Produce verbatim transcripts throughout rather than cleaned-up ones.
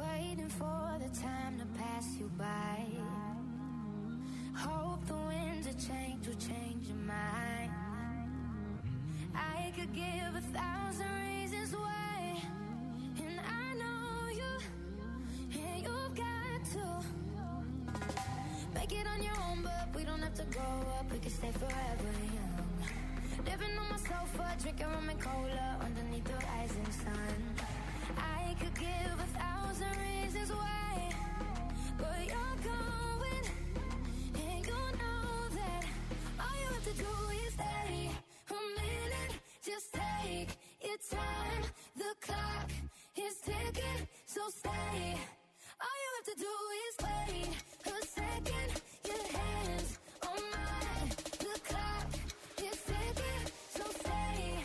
waiting for the time to pass you by. Hope the winds of change will change your mind. I could give a thousand reasons why, and I know you, and you've got to make it on your own, but we don't have to grow up, we can stay forever young. Living on my sofa, drinking rum and cola underneath the rising sun. I could give a thousand reasons why, but you're going, and you know that all you have to do is stay a minute, just take your time. The clock is ticking, so stay. All you have to do is wait a second, your hands on mine. The clock is ticking, so stay.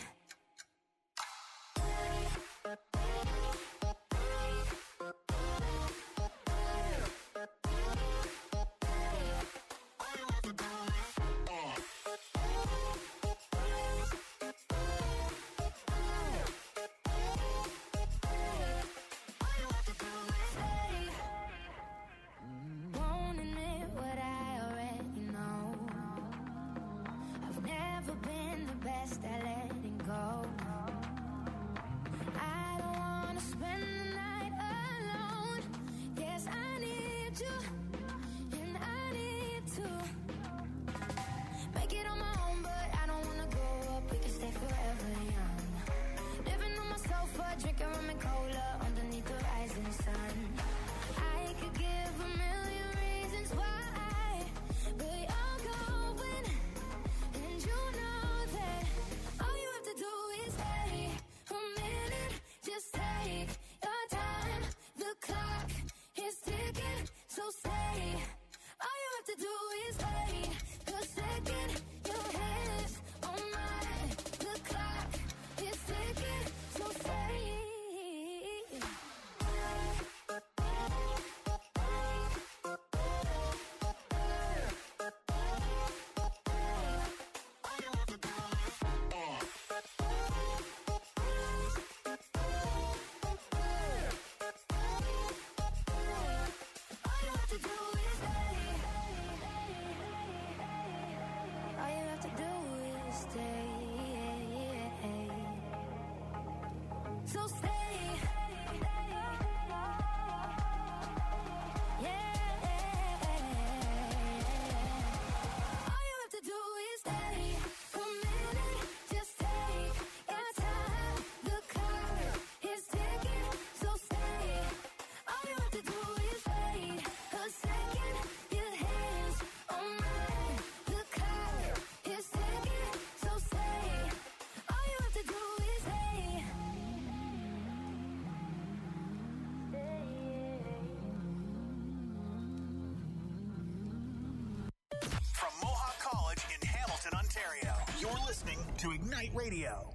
To Ignite Radio.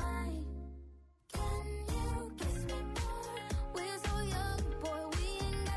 Can you kiss me more? We're so young, boy, we ain't got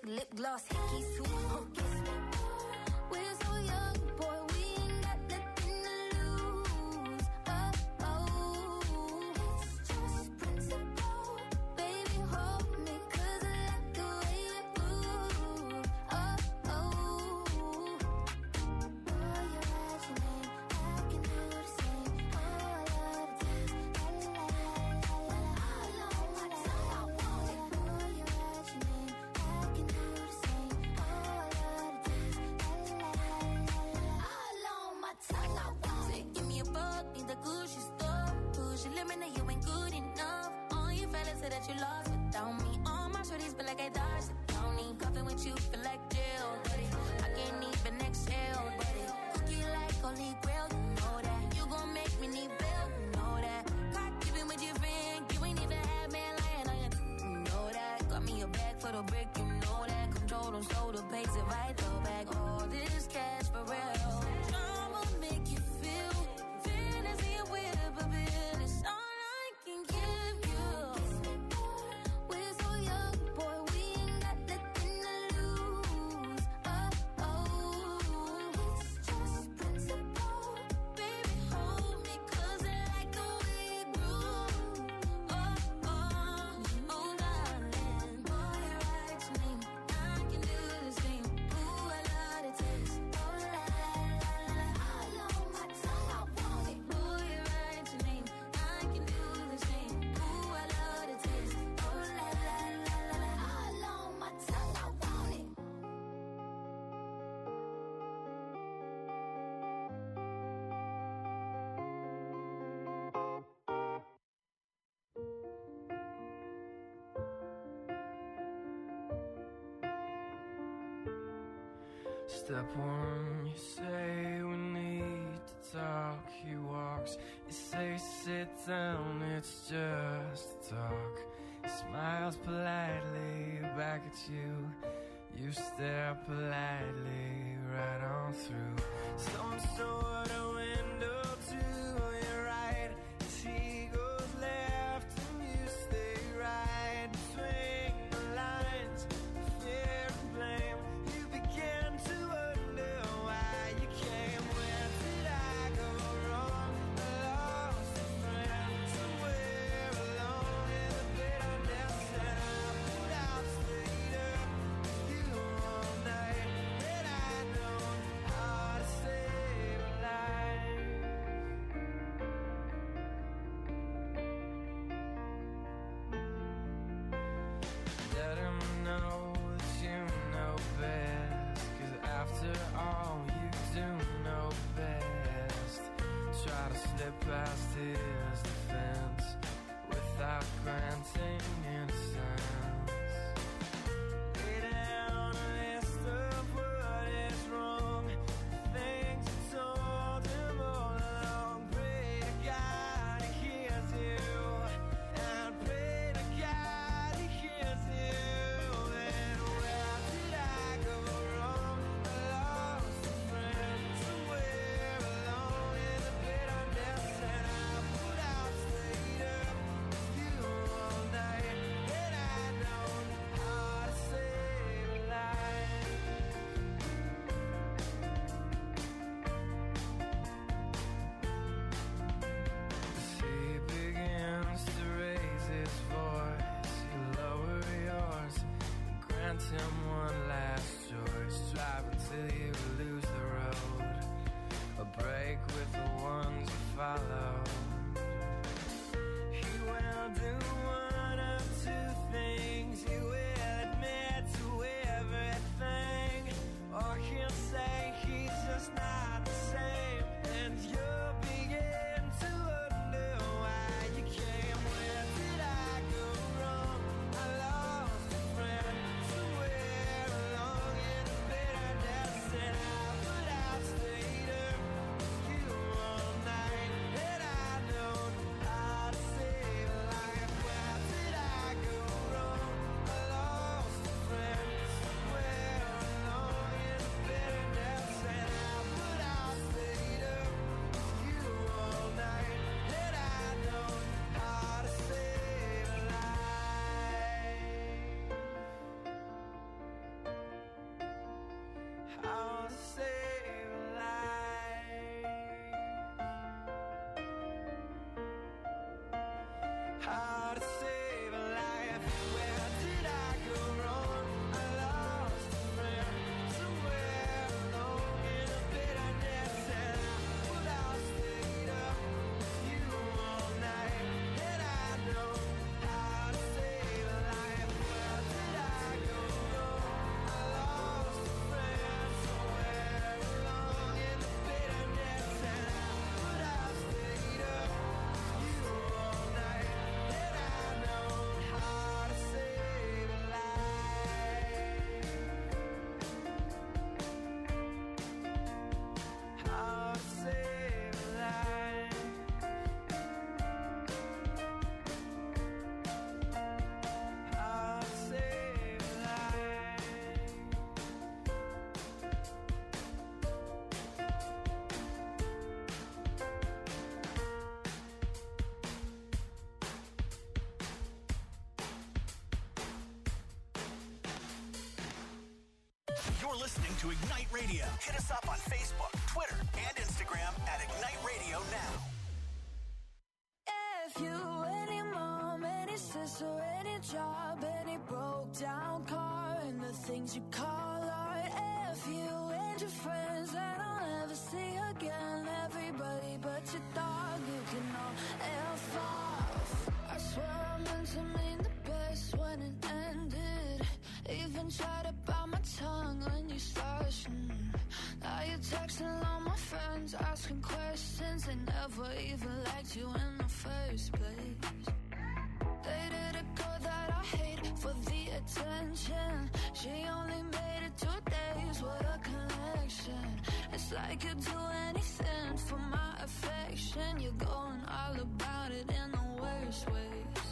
lipstick, lip gloss, hickeys too. Huh, kiss me more. We're so young, boy, we ain't got nothing to lose. Oh, oh, it's just principle. Baby, hold me, 'cause I like the way you move. Oh, oh. Boy, you're at your name, I can do the same. Oh, I love the taste. La la la la la la. All on my tongue, I want it. Boy, you're at your name, I can do the same. Oh, I love the taste. La la la la la. All on my tongue, I want it. Give me a buck, need the Gucci store. Push your limit, now you ain't good enough. All your fellas say that you lost without me. All my shorties feel like I dodged the county. Coughing with you feel like jail, buddy. I can't even exhale, buddy. Cookie like holy grail, you know that. You gon' make me need bail, you know that. Got giving with your friend, you ain't even had man lying on you, you know that. Got me a bag for the brick, you know that. Control them shoulder pace if I throw back all this cash for real. Drama make you feel fantasy and whip a bill. It's all I can give you. Kiss me more. We're so young, boy, we ain't got nothing to lose. Oh, oh, it's just principle. Baby, hold me, 'cause I like the way you groove. Oh, oh, oh, darling. Boy, you're right to me. I can do the same. Ooh, I love the taste. Oh, la, la, la, la. All on my tongue, I want it. Boy, you're right to me. I can do the same. Ooh, I love the taste. Oh, la, la, la, la, la. All on my tongue, I want it. Step one, you say we need to talk. He walks, you say sit down, it's just talk. He smiles politely back at you. You stare politely right on through some sort of window to your right. As he goes left and you stay right between the lines of fear and blame. You begin to wonder why you came. Where did I go wrong? I lost a friend somewhere alone in the bitterness, and I put out, stayed up with you all night. And I know how to save a life. Let him know that you know best, 'cause after all you do know best. Try to slip past his defense without granting innocence. Lay down a list of what is wrong, the things you told him all along. Pray to God he hears you, and pray to God he hears you. And where did I go wrong? I lost a friend somewhere alone in the bitterness, and I put out, stayed up with you all night. And I know how to save a life. As he begins to raise his voice, you lower yours and grant him one last choice. Drive until you lose the road, or break with the ones you follow. He will do one of two things. He will admit to everything, or he'll say he's just not the same. And you'll begin to wonder why you came. Where did I go wrong? I lost a friend somewhere along in the bitterness, and I put out, stayed up with you all night. And I know how to save a life. Where did I go wrong? You're listening to Ignite Radio. Hit us up on Facebook, Twitter, and Instagram at Ignite Radio now. If you, any mom, any sister, any job, any broke down car, and the things you call art. If you and your friends that I'll never see again, everybody but your dog, you can all F off. I swear I meant to mean the best when it ended. Even tried to bite my tongue when you started. Mm. Now you're texting all my friends, asking questions. They never even liked you in the first place. Dated a girl that I hate for the attention. She only made it two days, what a connection. It's like you'd do anything for my affection. You're going all about it in the worst ways.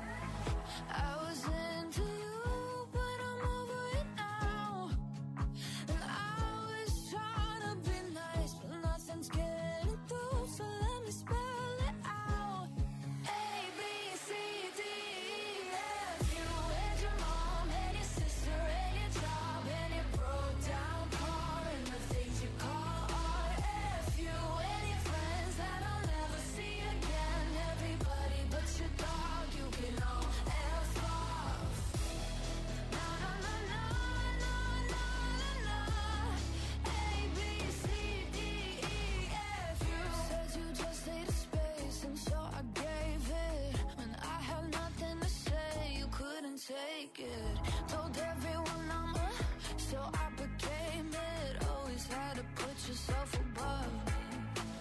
I was into you, but I'm over it now. And I was trying to be nice, but nothing's getting through, so let me spell it out. A, B, C, D, E, F. You and your mom and your sister and your job and your broke down car and the things you call art. F. You and your friends that I'll never see again. Everybody but your dog, you can all F off. No, no, no, no, no, no, no, no. A, B, C, D, E, F. You said you just needed space, and so I gave it. When I had nothing to say, you couldn't take it. Told everyone I'm a, so I became it. Always had to put yourself above me.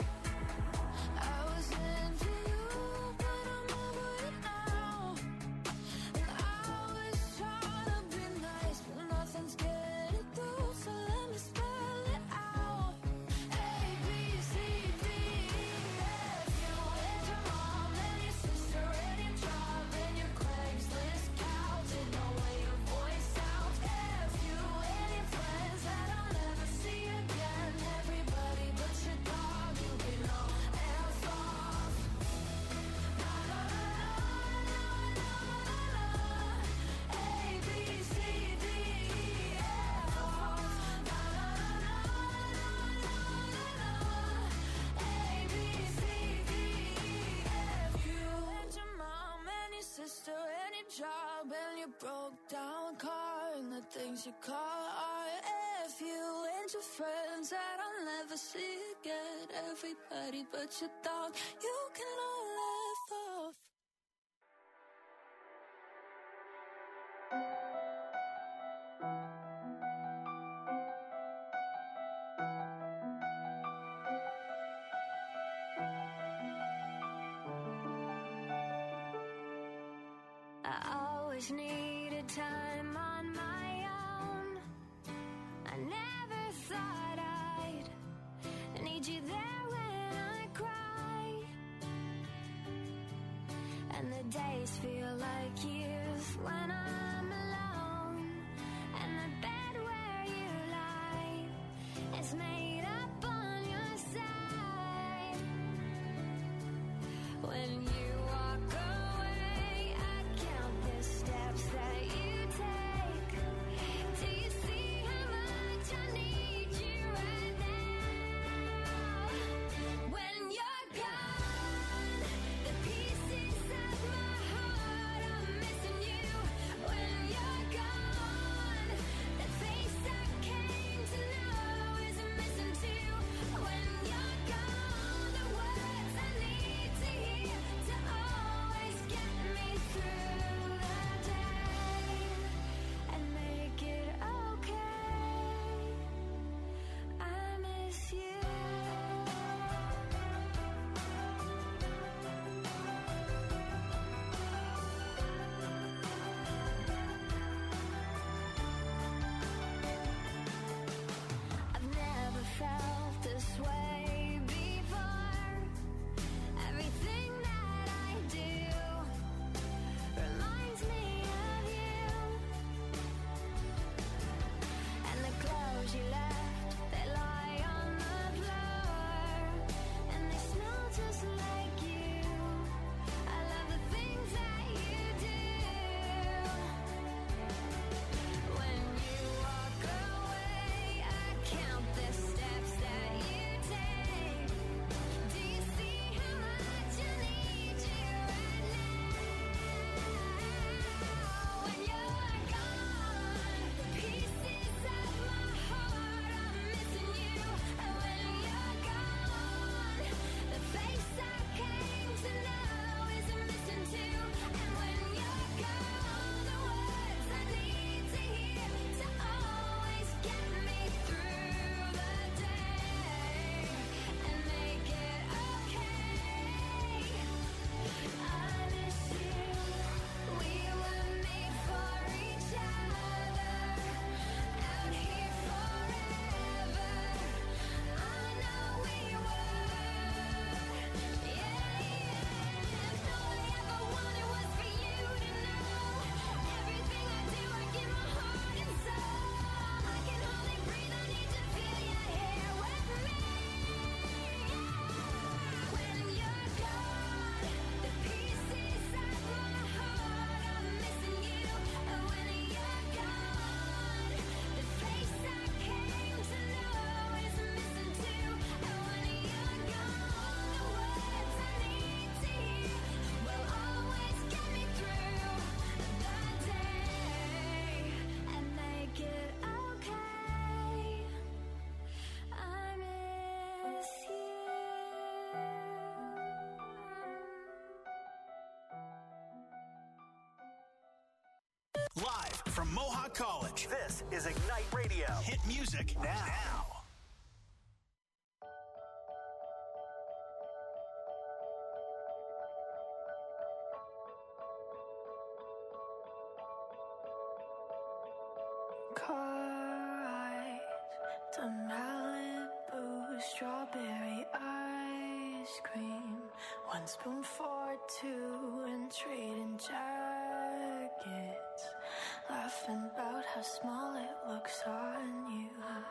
I was into you, but I'm over it now. And I was trying to be nice, but nothing's getting through, so let me spell it out. A, B, C, D, E, F. You and your mom and your sister and your job and your Craigslist couch and the way your voice sounds. F. You and your friends that I'll never see again. Everybody but your dog, you can all F off. No, no, no, no, no, no, no. A, B, C, D, E, F off. No, no, no, no, no, no, no. A, B, C, D, E, F. You and your mom and your sister and your job and your broke down car and the things you call art. F. You and your friends that I'll never see again. Everybody but your dog, you can all F off. I always needed time on my own. I never thought I'd need you there when I cry. And the days feel like years when I'm alone. And the bed where you lie is made up on your side. When you walk away, I count the steps that you take. Do you see how much I need you right now? When you're gone, the pieces of my heart are missing you. When you're is Ignite Radio. Hit music now. now. Car ride to Malibu, strawberry ice cream, one spoon for two, and trading jackets, laughing about how small it looks on you.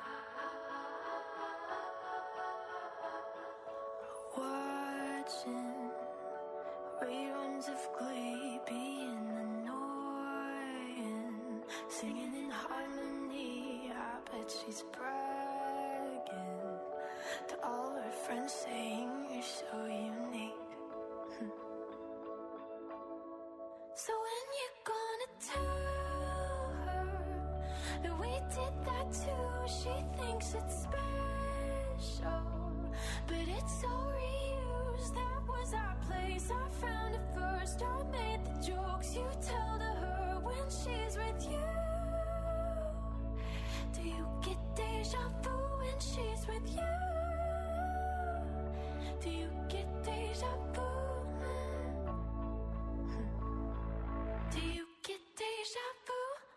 Watching reruns of Glee, being annoying, singing in harmony. I bet she's bragging to all her friends, saying you're so unique. So when you gonna tell her that we did that too? She thinks it's special, but it's so reused. That was our place, I found it first. I made the jokes you tell to her when she's with you. Do you get deja vu when she's with you? Do you get deja vu? Do you get deja vu?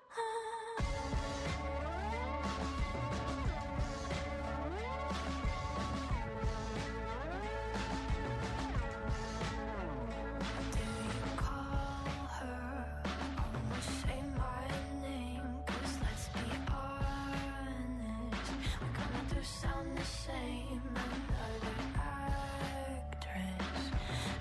Do you call her? Almost say my name, 'cause let's be honest, we kinda do sound the same. Another actress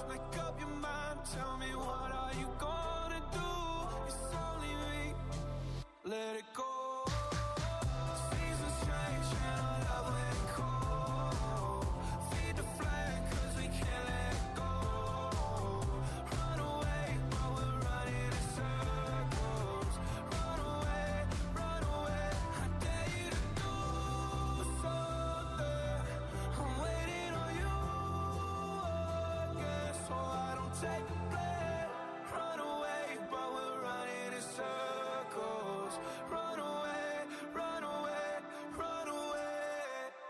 make up your mind. Tell me, what are you gonna do? It's only me. Let it go. Seasons change and our love let it go. Feed the flame cause we can't let it go. Run away while we're running in circles. Run away, run away. I dare you to do something. I'm waiting on you again, so I don't take the blame. Run away while we're running in circles. Run away, run away, run away.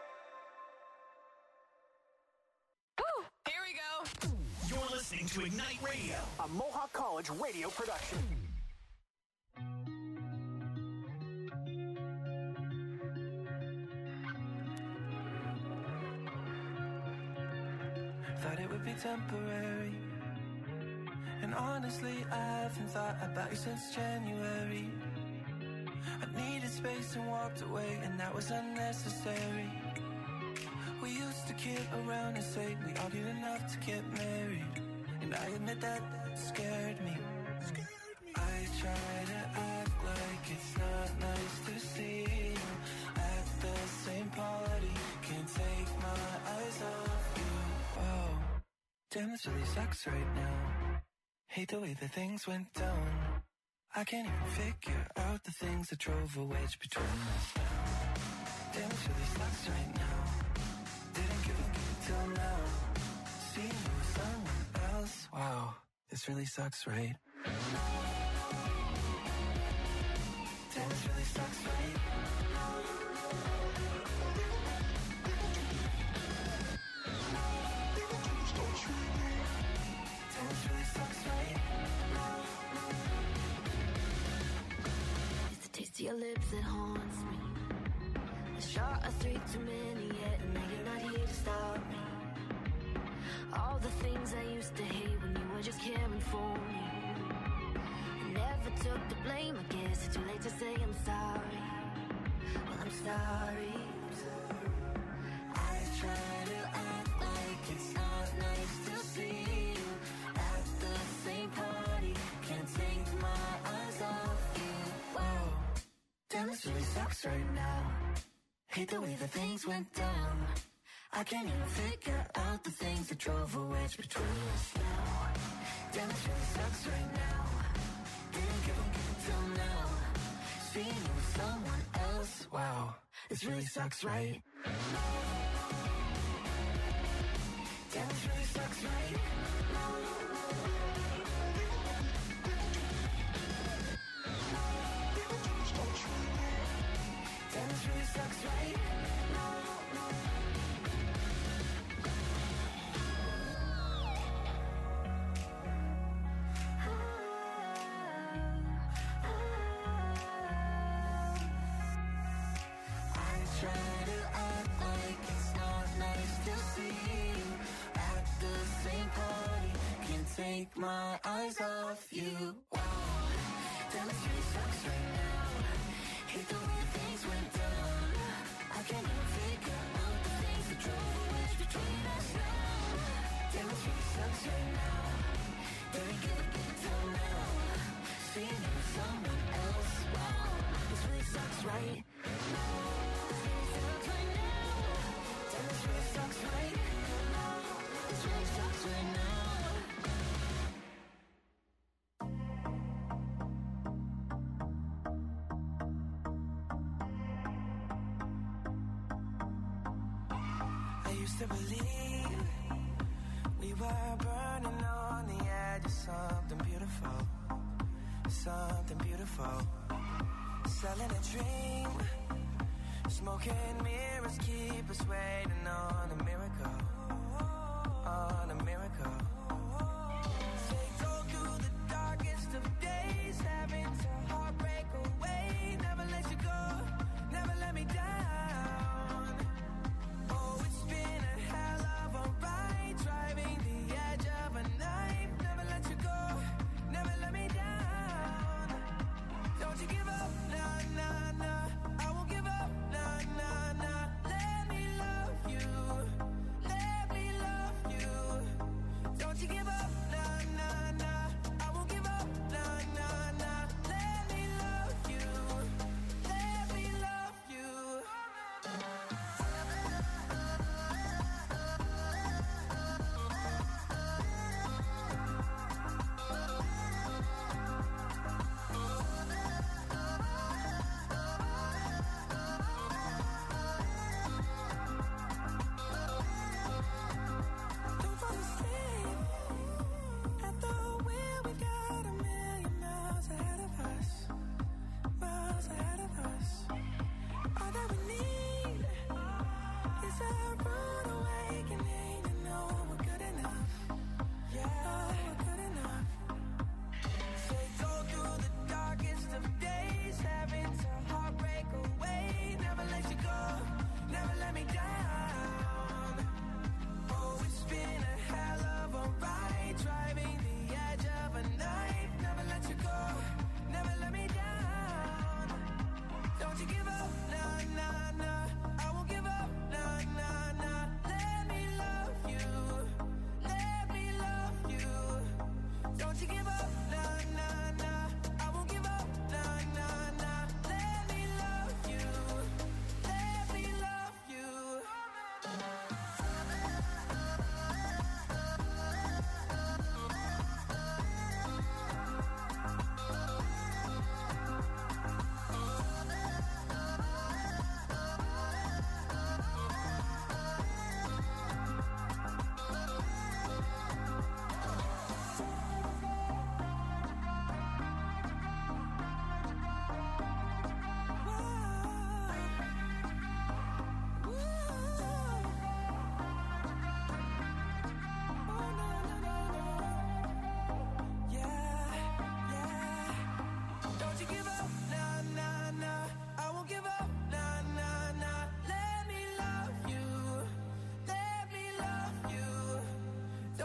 Here we go. You're listening to Ignite Radio, a Mohawk College radio production. Thought it would be temporary, and honestly I haven't thought about you since January. I needed space and walked away, and that was unnecessary. We used to kid around and say we argued enough to get married, and I admit that scared me. I try to act like it's not nice to see you at the same party. Can't take my eyes off you. Wow, damn, this really sucks right now. Hate the way that things went down. I can't even figure out the things that drove a wedge between us now. Damn, this really sucks right now. Didn't give a fuck till now. Seeing you with someone else. Wow, this really sucks, right? Damn, this really sucks, right? Damn, this really sucks, right? It's the taste of your lips that haunts me. A shot of three too many yet, and now you're not here to stop me. All the things I used to hate when you were just caring for me. I never took the blame, I guess it's too late to say I'm sorry. Well, I'm sorry. I try to act like it's not nice to see you at the same party. Can't take my eyes off you. Wow, damn, this really sucks right now. Hate the way that things went down. I can't even figure out the things that drove a wedge between us now. Damn, this really sucks right now. Didn't give a fuck till now. Seeing you with someone else. Wow, this really sucks, right? Damn, this really sucks, right? Damn, this really sucks, right? Take my eyes off you. Wow, damn, it really sucks right now. Hate the way things went down. I can't even figure out the things that drove a wedge between us now. Damn, it really sucks right now. Didn't give a fuck till now. Seeing you with someone else. Wow, this really sucks, right? Damn, it really sucks right now. This really sucks right now. To believe we were burning on the edge of something beautiful, something beautiful. Selling a dream, smoking mirrors keep us waiting on a miracle, on a miracle. Take all through the darkest of days, having to heartbreak away. Never let you go, never let me down. Oh, it's been a hell of a ride, driving the edge of a knife. Never let you go, never let me down. Don't you give up, nah, nah, nah. I won't give up, nah, nah, nah. Let me love you, let me love you,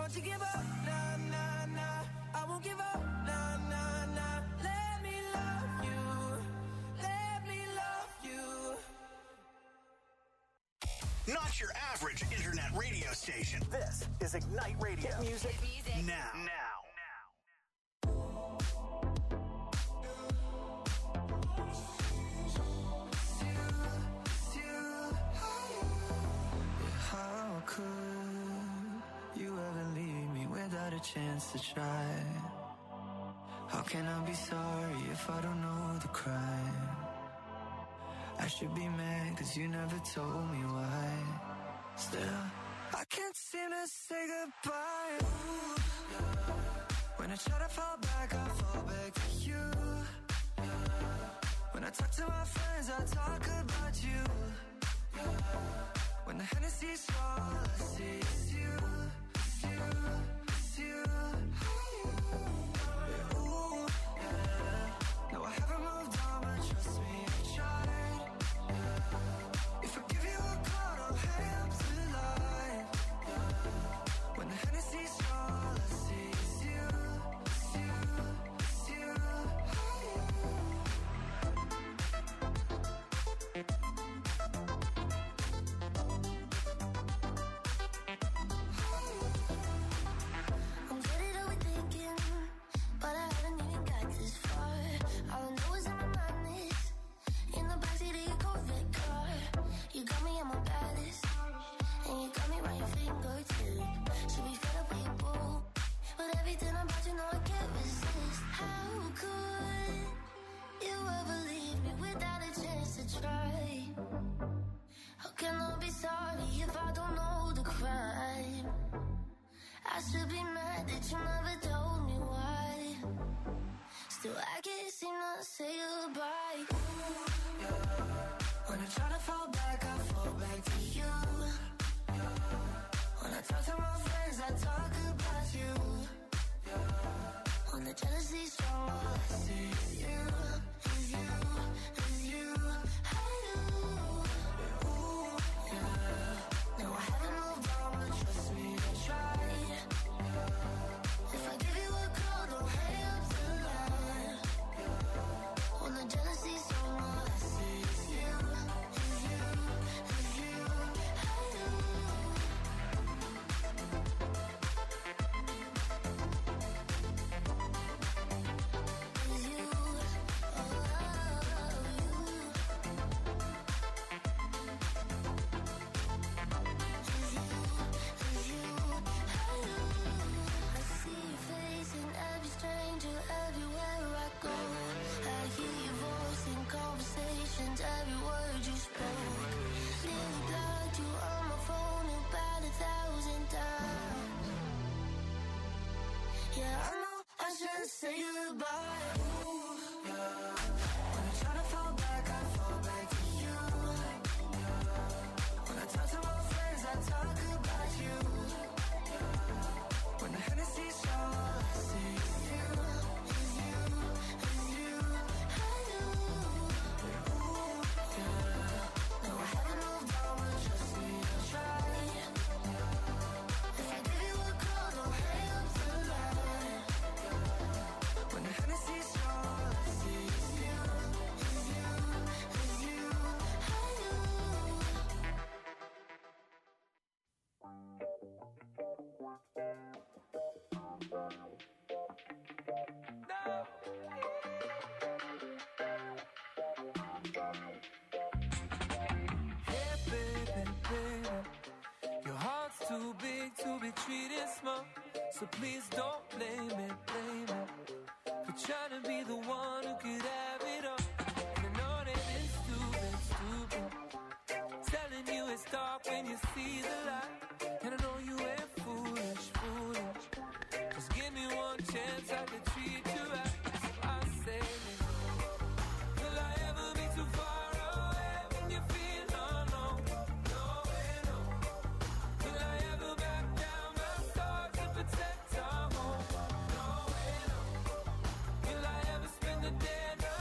Don't you give up, nah, nah, nah. I won't give up, nah, nah, nah. Let me love you, let me love you. Not your average internet radio station. This is Ignite Radio. Hit music, music. now. Now. How could you ever leave me without a chance to try? How can I be sorry if I don't know the crime? I should be mad cause you never told me why. Still, I can't seem to say goodbye. Ooh, yeah. When I try to fall back, I fall back to you. Yeah. When I talk to my friends, I talk about you. Yeah. When the Hennessy's all I see is you, is you, is you. Yeah, ooh, yeah. No, I haven't moved on, but trust me, I tried. Yeah. If I give you a call, don't hang up the line. Yeah. When the Hennessy's all I see is you, is you, is you. I'm good at overthinking, but I haven't even got this far. All I know is in my mind is in the backseat of your Corvette car. You got me at my baddest, and you got me right your fingertip. Should be fed up with your boo, but everything about you know I can't resist. How could you ever leave me without a chance to try? How can I be sorry if I don't know the crime? I should be mad that you never told me why. Still, I can't seem to say goodbye. Ooh, yeah. When I try to fall back, I fall back to you. Yeah. When I talk to my friends, I talk about you. Yeah. When the jealousy's strong, all I see is you, is you, is you. I do. Yeah, ooh, yeah. No, I haven't moved on, but trust me, I tried. Yeah. If I give you a call, don't hang up the line. Yeah. When the jealousy's strong, all I see is you, is you, is you. I do. Is you, oh, you. Is you, is you. I do. I see your face in every stranger, everywhere I go. I hear your voice in conversations, every word you spoke. Nearly blocked you on my phone about a thousand times. Yeah, I know I should say goodbye. Ooh, yeah. When I try to fall back, I fall back to you. Yeah. When I talk to my friends, I talk about you. Yeah. When the Hennessy's all I see is you, is you, is you. I do. Yeah, ooh, yeah. No, I haven't moved on, but trust me, I tried. Yeah. If I give you a call, don't hang up the line. Yeah. When the Hennessy's all I see is you, is you, is you. I do. Hey, baby, baby, your heart's too big to be treated small. So please don't blame it, blame it for trying to be the one who could have it all. And I know that it's stupid, stupid, telling you it's dark when you see the light. And I know you ain't foolish, foolish. Just give me one chance, I can treat you right. So I say, will I ever be too far away when you feel alone? No way, no. Will I ever back down my sword to protect our home? No way, no. Will I ever spend the day at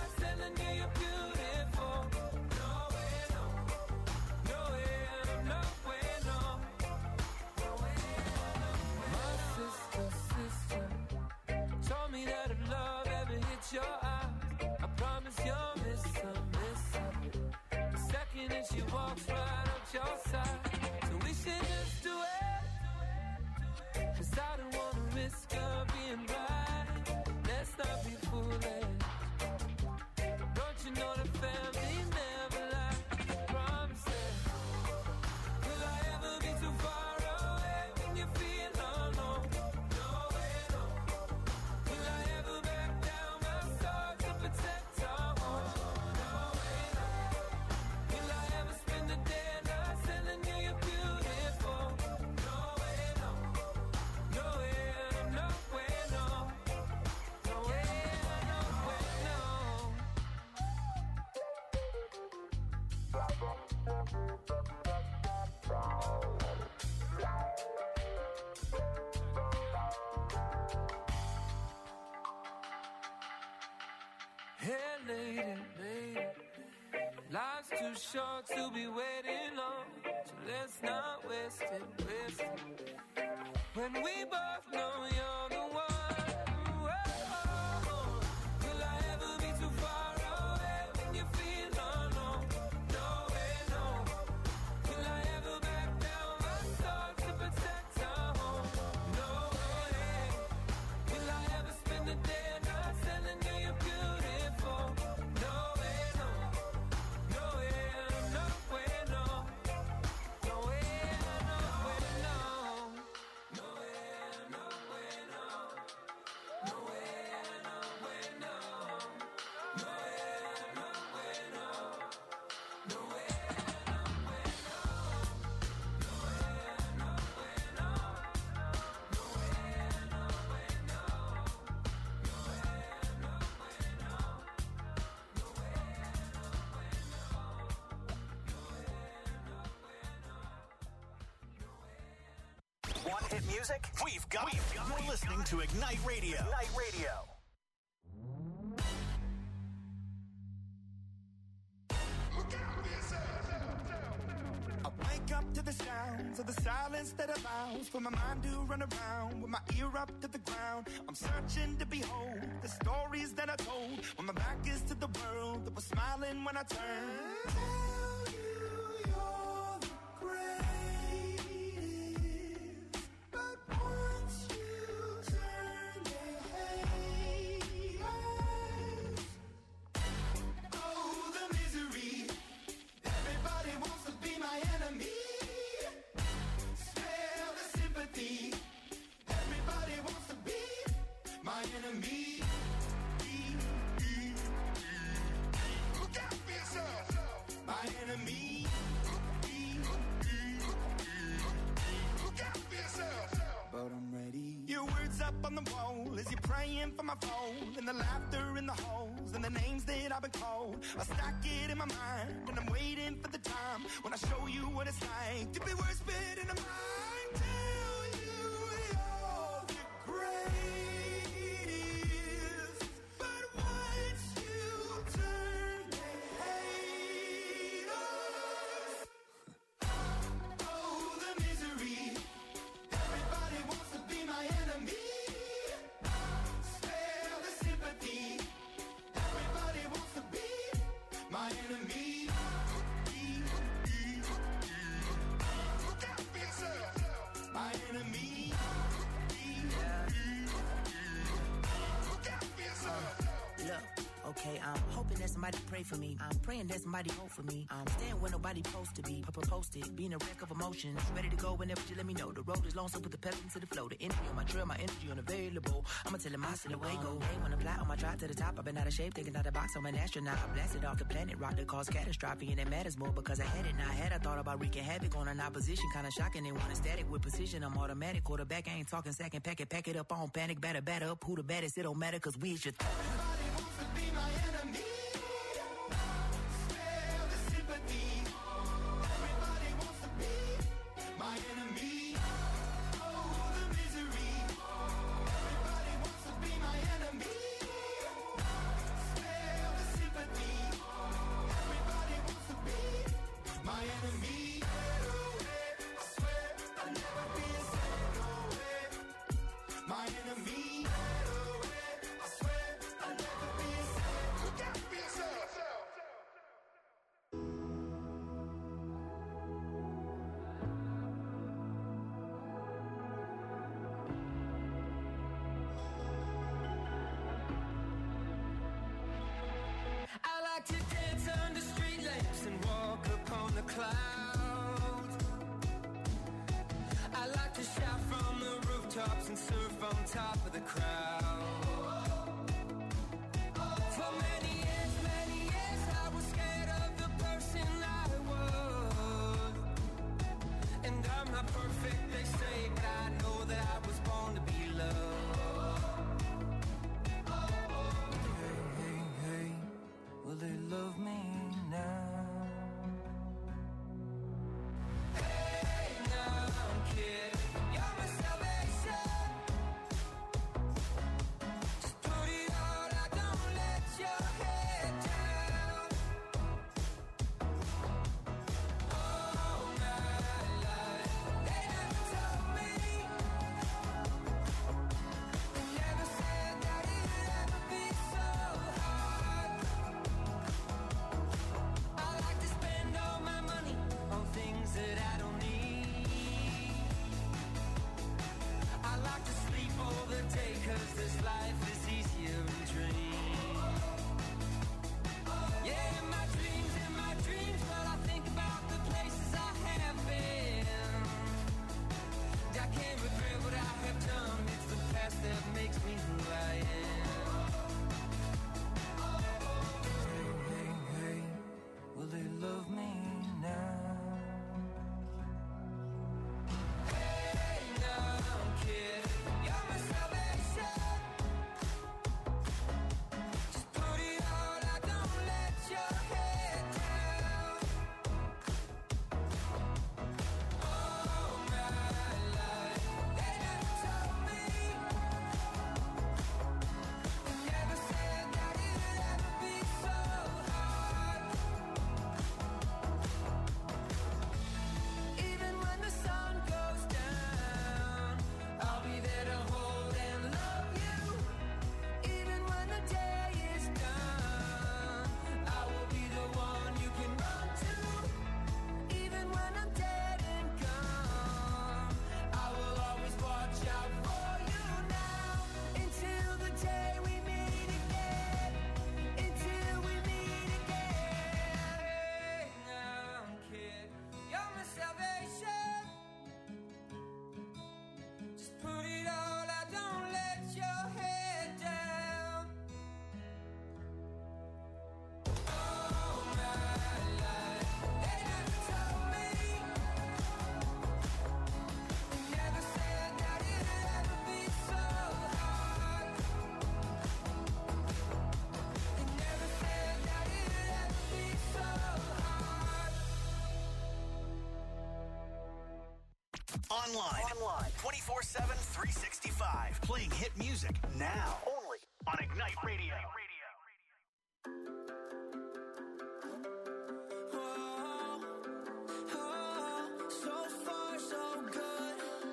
your eyes, I promise you'll miss her, miss her. The second that she walks right up your side. So we should just do it, 'cause I don't wanna risk her being right. Let's not be foolish. Don't you know the family never lies? Promise it. Will I ever be too far away when you feel alone? No way, no. Will I ever back down my soul to protect our home? No way, no. Will I ever spend the day and night telling you you're beautiful? No way, no. No way, no way, no. No way, no way, no. Hey, lady, lady, life's too short to be waiting long, so let's not waste it, waste it. When we both know you're the one. Whoa. Will I ever be too far away when you feel alone? No way, no. Will I ever back down my soul to protect our home? No way. Will I ever spend the day and night telling you you're beautiful? No way, no. No way, no way, no. No way, no way, no. No way, no way, no. No way, no way, no. No way, no way, no. No way, no way, no. No way, no way, no. No way, no way, no. No way, no way, no. No way, Want hit music? We've got it. You're listening to Ignite Radio. Ignite Radio. I wake up to the sounds of the silence that allows for my mind to run around with my ear up to the ground. I'm searching to behold the stories that I told when my back is to the world that was smiling when I turned. Tell you you're the greatest, but once you turn, they hate us. Oh, the misery. Everybody wants to be my enemy. Smell the sympathy. Everybody wants to be my enemy. Look out for yourself. My enemy. Look out for yourself. But I'm ready. Your words up on the wall as you're praying for my phone, and the laughter in the halls and the names that I've been called. I stack it in my mind and I'm waiting for the time when I show you what it's like to be worse fit in a mind. Tell you you're the greatest, but once you turn, they hate us. Oh, the misery. Everybody wants to be my enemy. Spare the sympathy. Everybody wants to be my enemy. Look out for yourself. My enemy. Look out for yourself. Look, okay, I'm hoping that somebody pray for me. I'm praying that somebody hope for me. I'm staying where nobody supposed to be. Papa posted, being a wreck of emotions. Ready to go whenever you let me know. The road is long, so put the pedal into the flow. The energy on my trail, my energy unavailable. I'ma tell him I see the way go. Hey, when I fly on my drive to the top, I've been out of shape, thinking out the box. I'm an astronaut. I blasted off the planet, rock that caused catastrophe, and it matters more because I had it. Now I had I thought about wreaking havoc on an opposition, kinda shocking. They want a static with precision. I'm automatic. Quarterback, I ain't talking second pack it, pack it up on panic, batter, batter up. Who the baddest? It don't matter, cause we is your Everybody wants to be my enemy. Spare the sympathy. Everybody wants to be my enemy. Oh, the misery. Everybody wants to be my enemy. Spare the sympathy. Everybody wants to be my enemy. I swear I'll never be a second away. My enemy. I swear I'll never clouds. I like to shout from the rooftops and surf on top of the crowd. For many years, many years I was scared of the person I was. And I'm not perfect, they say, but I know that I was born to be loved. Hey, hey, hey, will they love me now? Hey, now, kid, you're my salvation. Just put it all out, don't let your head down. All my life, they never told me, they never said that it'd ever be so hard. I like to spend all my money on things that I don't need. I like to sleep all the day, cause this life is easier in dreams. Yeah, in my dreams, in my dreams, well, I think about the places I have been. I can't regret what I have done, it's the past that makes me who I am. Hey, hey, hey, will they love me now? Hey, now, kid, you're my salvation. Just put it all out, don't let your head down. All my life, they never told me, they never said that it'd ever be so hard. Even when the sun goes down, I'll be there to hold and love you. Even when the day is done, I will be the one you can run to. Even when I'm dead and gone, I will always watch out for you now. Until the day we meet again. Until we meet again. Hey now, kid, you're my salvation. Just put it all out, don't let your head down. All my life, they never told me, they never said that it'd ever be so hard. They never said that it'd ever be so hard. Online. Online. twenty-four seven, three sixty-five. Playing hit music now. Only on Ignite Radio. So far, so good.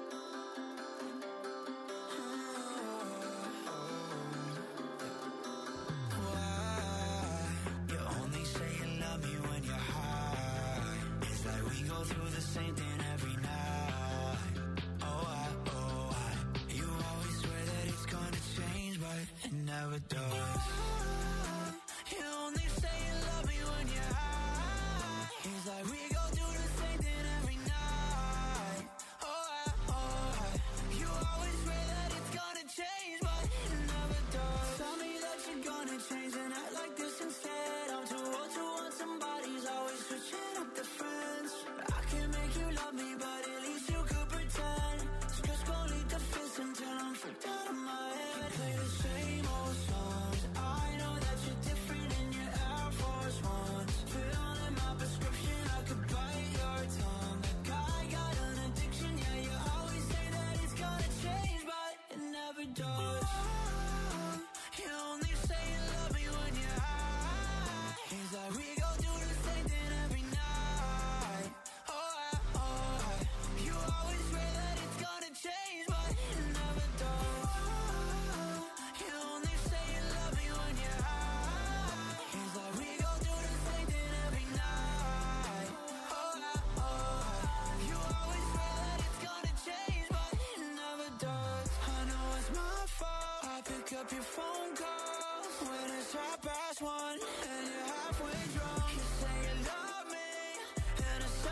Why? You only say you love me when you're high. It's like we go through the same thing every night. Oh, I, oh, I. You always swear that it's gonna change, but it never does. You only say you love me when you're high. It's like we go through the same thing every night. Oh, I, oh, I. You always swear that it's gonna change, but it never does. Tell me that you're gonna change and act like this instead. I'm too old to want somebody's always switching up the friends. I can make you love me, but at least you could pretend. So just go lead the fist until I'm freaked out of my head. Play the same old songs. I know that you're different in your Air Force Ones. Filling my prescription, I could bite your tongue. Like I got an addiction, yeah, you always say that it's gonna change, but it never does. You only say you love me when you're high. It's like we go through the same thing every night. Oh, I, oh, I. You always swear that it's gonna change, but it never does. You only say you love me when you're high. It's like we go through the same thing every night. Oh, I, oh, I. You always swear that it's gonna change, but it never does. I know it's my fault. I pick up your phone calls when it's half past one and you're halfway drunk. You say you love me, and I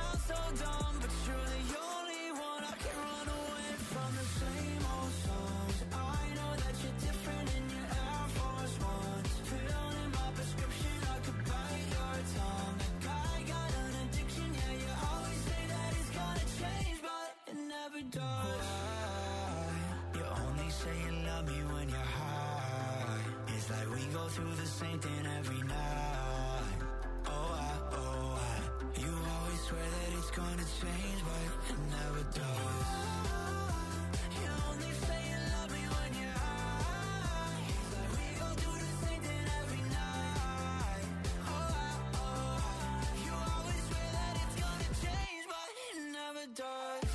go through the same thing every night. Oh, I, oh, I. You always swear that it's gonna change, but it never does. You only say you love me when you're high. We go through the same thing every night. Oh, I, oh, I. You always swear that it's gonna change, but it never does.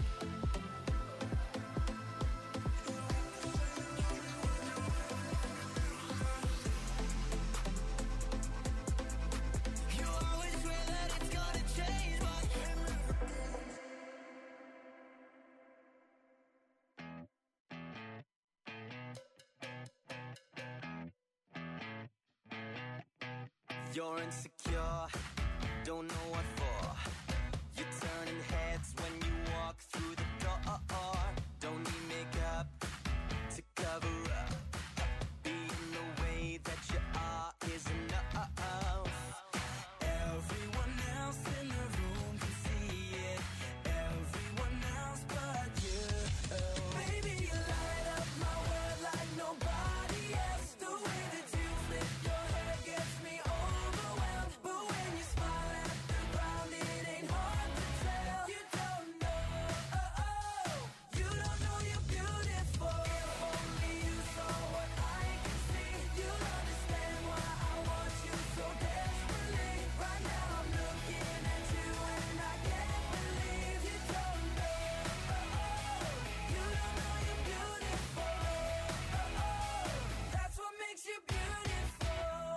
You're insecure, don't know what for. You're turning heads when you walk through the door. Don't need makeup to cover up. Being the way that you are is enough. Everyone else in the room can see it. Everyone else but you. Baby, you light up my world like nobody else. The way that you flip your hair gets me overwhelmed. But when you smile at the ground, it ain't hard to tell. You don't know, oh, oh. You don't know you're beautiful. If only you saw what I can see, you'll understand why I want you so desperately. Right now I'm looking at you and I can't believe you don't know, oh, oh. You don't know you're beautiful, oh, oh. That's what makes you beautiful.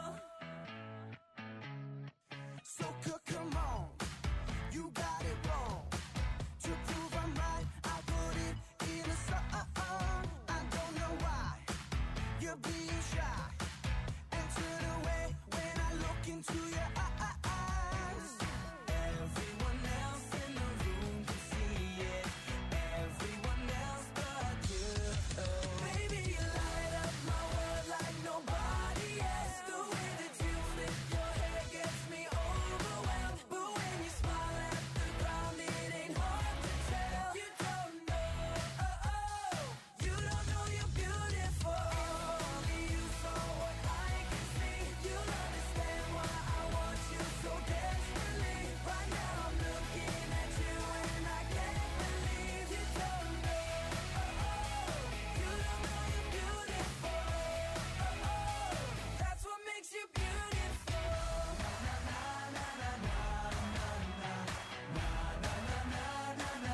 So c- come on, you got it wrong. To prove I'm right, I put it in a song. I don't know why you're being shy and turn away when I look into your eyes. Everyone else in the room can see it. Everyone else but you. Baby, you light up my world like nobody else. The way that you flip your hair gets me overwhelmed. But when you smile at the ground, it ain't hard to tell. You don't know, oh, oh. You don't know you're beautiful. If only you saw what I can see, you'll understand why I want you so desperately. Right now I'm looking at you and I can't believe you don't know, oh, oh. You don't know you're beautiful, oh, oh. That's what makes you beautiful. Na na na na na na na na na na na na.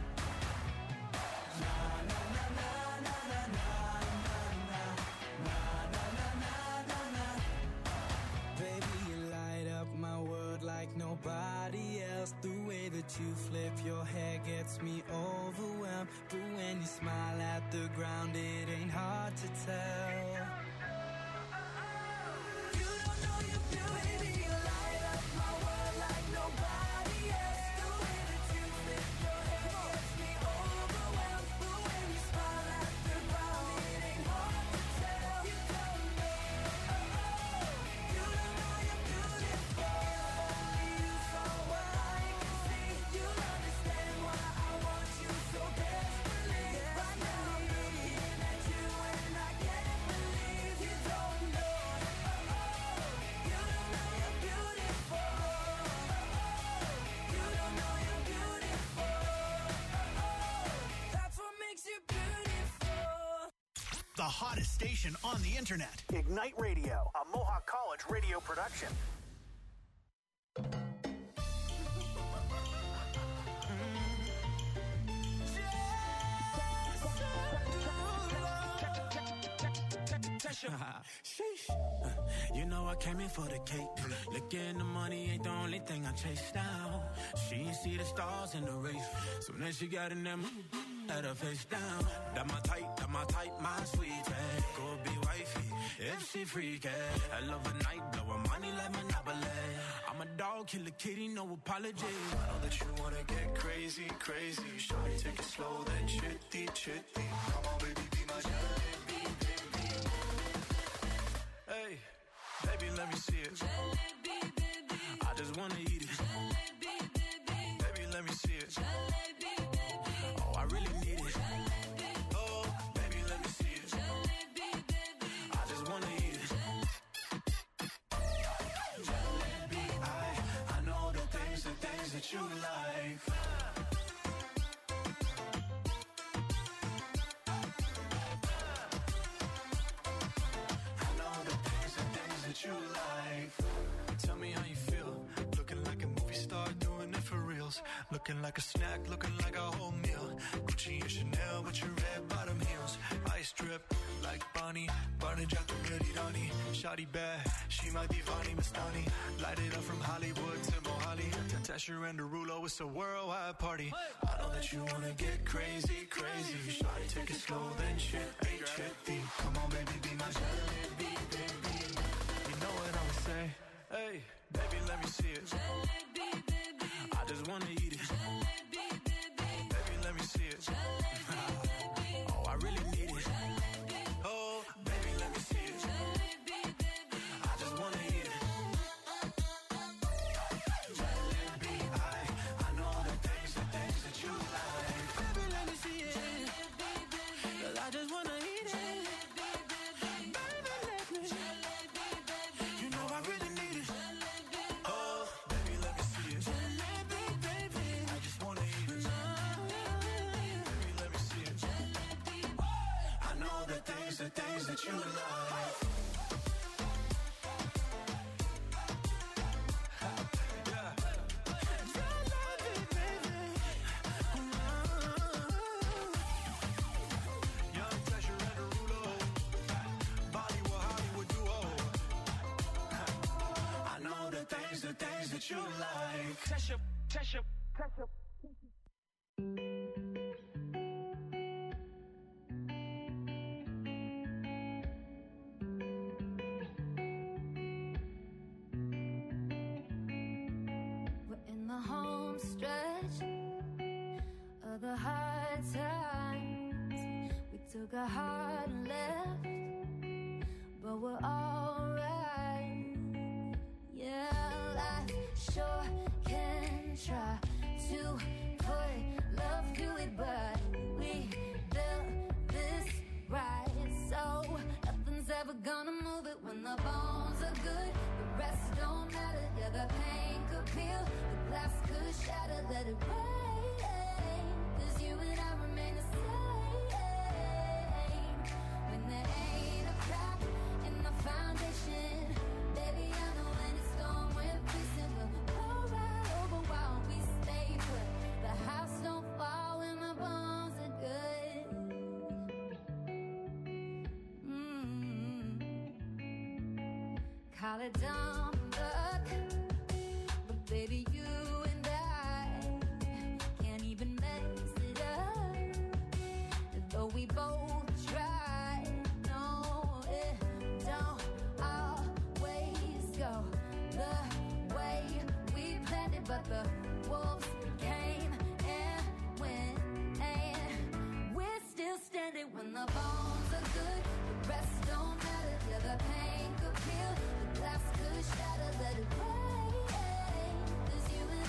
Na na na na na na na na na na. Baby, you light up my world like nobody else. The way that you flip your hair gets me overwhelmed. But when you smile at the ground, it ain't hard to tell. You don't know you're beautiful. Baby, you light up my world like nobody else. The way that you flip your hair gets me overwhelmed. But when you smile at the ground, it ain't hard to tell. You don't know, oh, oh. You don't know you're beautiful. If only you saw what I can see, you'll understand why I want you so desperately. Right now I'm looking at you and I can't believe you don't know, oh, oh. You don't know you're beautiful, oh, oh. You don't know you're beautiful, oh, oh. That's what makes you beautiful. The hottest station on the internet. Ignite Radio, a Mohawk College radio production. Sheesh. You know I came in for the cake. Looking the money ain't the only thing I chase down. She ain't see the stars in the race. So then she got in them, had her face down. That my type, that my type, my sweetie. Go be wifey, if she freaky. I love a night, blow her money like Monopoly. I'm a dog, kill a kitty, no apology. I know that you wanna get crazy, crazy. Shawty, take it slow, then chitty, chitty. Come on, baby, be my jalebi, baby. Hey, baby, let me see it. Jalebi, baby. I just wanna eat it. Jalebi, baby. Baby, let me see it. Jalebi, baby. Oh, I really need it. Jalebi. Oh, baby, let me see it. Jalebi, baby. I just wanna eat it. that you like. I know the things, the things that you like. Tell me how you feel. Looking like a movie star, doing it for reals. Looking like a snack, looking like a whole meal. Gucci and Chanel with your red bottom heels. Ice drip like Bonnie, Barney Jack the Merirani. Shawty bad, she my divani Mastani. Light it up from Hollywood to Mohali. Tasher and Derulo, it's a worldwide party. I know that you wanna get crazy, crazy. Shawty, take it slow, then chippy, chippy. Come on, baby, be my jalebi, baby. You know what I'ma say? Hey, baby, let me see it. Jalebi, baby. I just wanna eat it. Jalebi, baby. Baby, let me see it. Oh, I really need it. Oh, baby, let me see it. I just wanna eat it. Jalebi, I, I know the things, the things that you like. Baby, let me see it. Cause I just wanna eat it. Baby, let me. You know I really need it. Oh, baby, let me see it. Jalebi, baby. I just wanna eat it. Baby, let me see it. I know the things, the things that you like. Yeah. Jalebi, baby. Young Tasher and Derulo. Bollywood, Hollywood duo. I know the things, the things that you like. Tasha, Tasha, Tasha. We're in the home stretch of the hard times. We took a hard left, but we're alright. Yeah, life sure can try to put love through it, but we built this right. So nothing's ever gonna move it when the bones are good. The rest don't matter. Yeah, the pain could peel, the glass could shatter. Let it rain, 'cause you and I remain the same. When there ain't a crack in the foundation, baby, I know when it's gone, we're fixing to roll right over while we stay put. The house don't fall when the bones are good. Mm. Call it dumb luck, but baby, you and I can't even mess it up. Though we both try, no, it don't always go the way we planned it. But the wolves came and went, and we're still standing when the bones are good. The rest don't matter. Yeah, the pain could peel, the glass could shatter. Let it rain, 'cause you and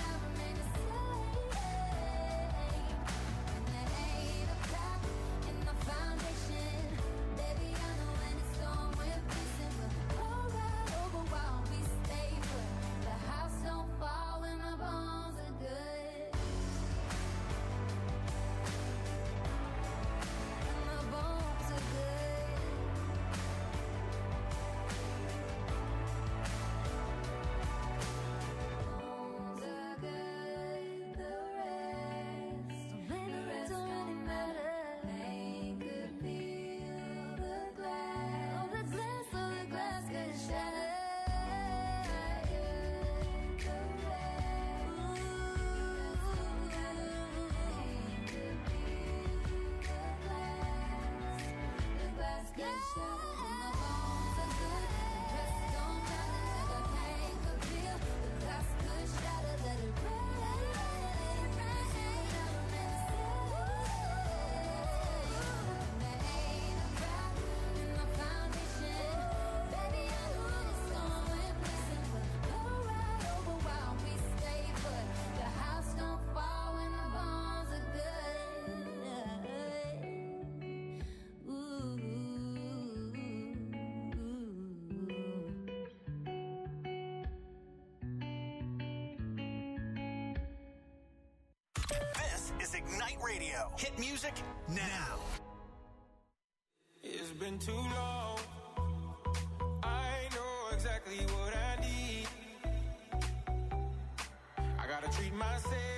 is Ignite Radio. Hit music now. It's been too long. I know exactly what I need. I gotta treat myself